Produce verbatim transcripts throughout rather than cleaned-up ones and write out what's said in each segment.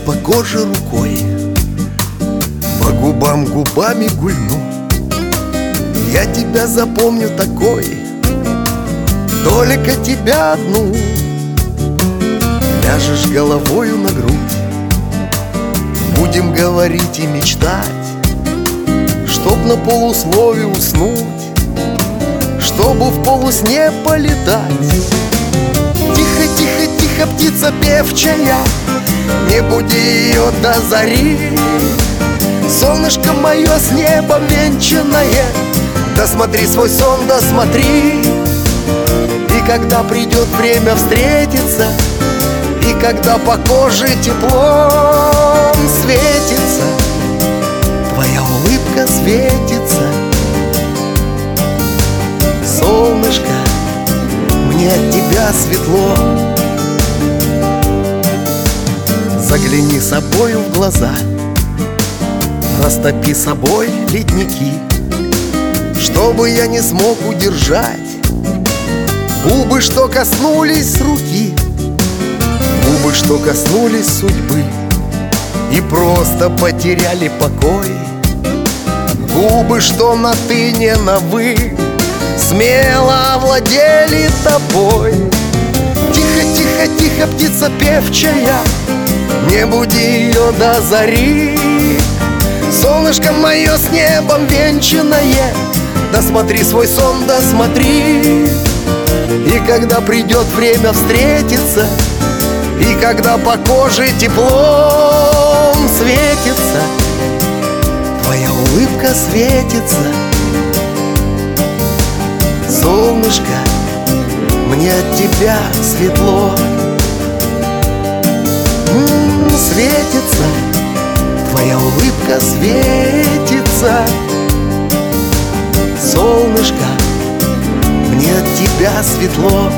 по коже рукой, по губам губами гульну. Я тебя запомню такой, только тебя одну. Ляжешь головою на грудь, будем говорить и мечтать, чтоб на полуслове уснуть, чтобы в полусне полетать. Тихо, тихо, тихо, птица певчая, не буди ее до зари. Солнышко мое с небом венчанное, досмотри свой сон, досмотри. И когда придет время встретиться, и когда по коже теплом светится, твоя улыбка светится. Солнышко, мне от тебя светло. Загляни собою в глаза, растопи собой ледники, чтобы я не смог удержать губы, что коснулись руки, губы, что коснулись судьбы и просто потеряли покой, губы, что на ты, не на вы, смело овладели тобой. Тихо, тихо, тихо, птица певчая, не буди ее до зари. Солнышко мое с небом венчанное, досмотри свой сон, досмотри. И когда придет время встретиться, и когда по коже теплом светится, твоя улыбка светится. Солнышко, мне от тебя светло. М-м, светится, твоя улыбка светится. Солнышко, мне от тебя светло.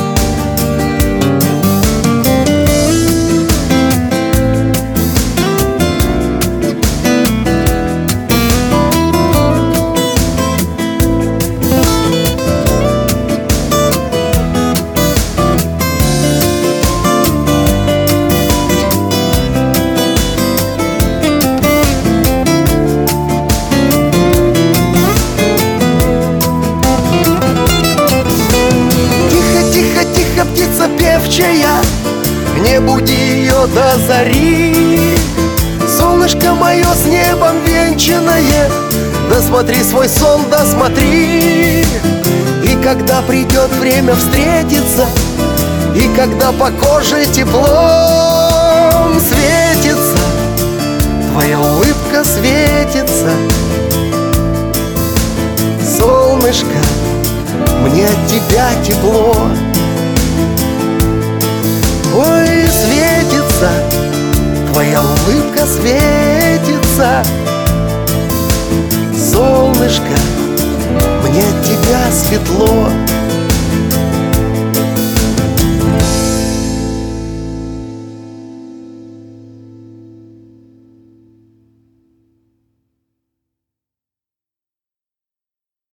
Птица певчая, не буди ее до зари. Солнышко мое с небом венчанное, досмотри свой сон, досмотри. И когда придет время встретиться, и когда по коже теплом светится, твоя улыбка светится. Солнышко, мне от тебя тепло. Ой, светится, твоя улыбка светится. Солнышко, мне от тебя светло.